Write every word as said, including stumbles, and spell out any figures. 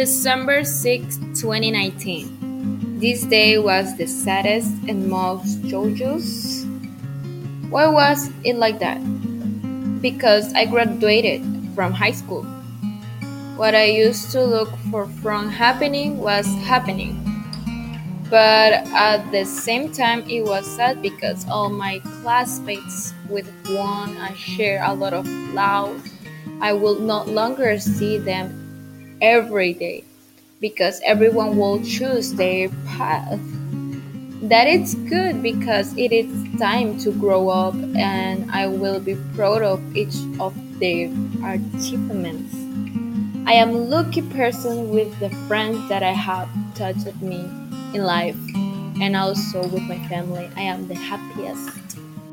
December sixth, twenty nineteen. This day was the saddest and most joyous. Why was it like that? Because I graduated from high school. What I used to look for from happening was happening. But at the same time, it was sad because all my classmates, with one I share a lot of love, I will no longer see them every day because everyone will choose their path. That it's good because it is time to grow up and I will be proud of each of their achievements. I am lucky person with the friends that I have touched me in life and also with my family. I am the happiest.